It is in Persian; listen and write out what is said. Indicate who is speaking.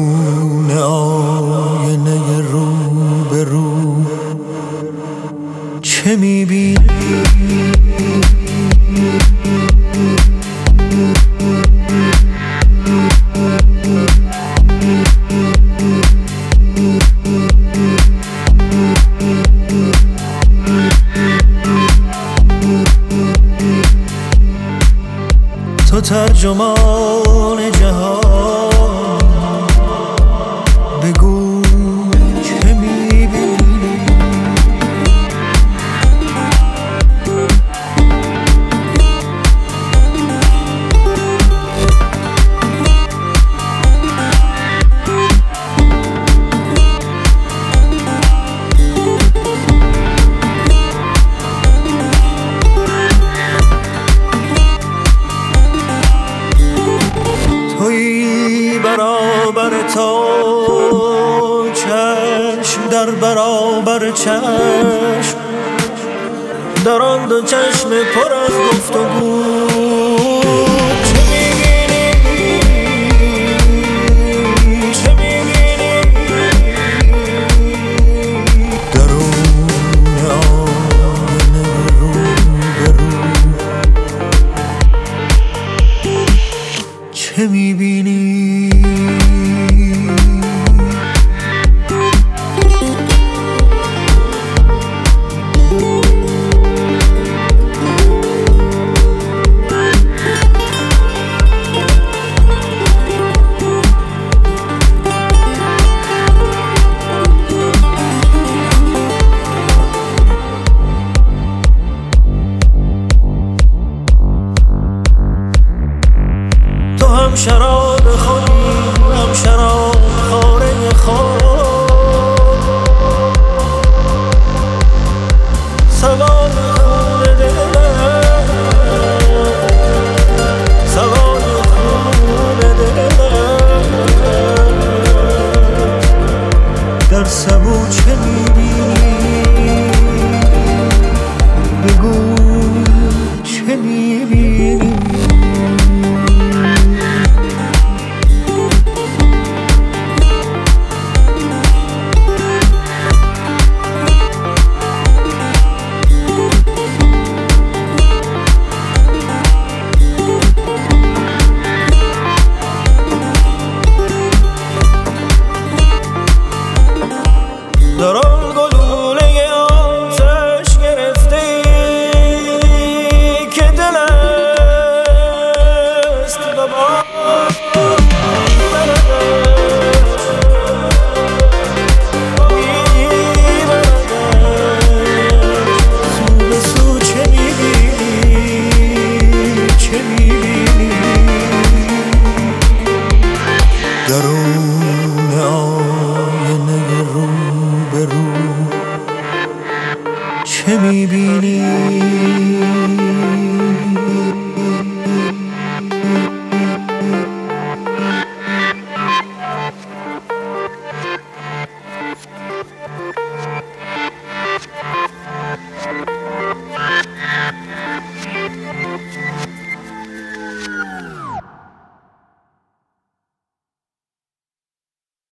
Speaker 1: درون آینه رو به رو چه میبینی؟ تو ترجمان جهان، بگو چه میبینی؟ تویی برابر تا چشم در برابر چشم، در آن دو چشم پر از گفتگو چه میبینی؟ چه میبینی؟ درون آینه رو به رو چه میبینی؟ تو هم شراب خودی، هم شراب خاره خود، سوار خون دلم، سوار خون دلم. در سبو چه میبینی؟ بگو چه میبینی؟ در آن گلوله آتش گرفته ای که دل است و باد سو به سو چه میبینی؟ چه میبینی؟ درون آینه رو به رو چه میبینی؟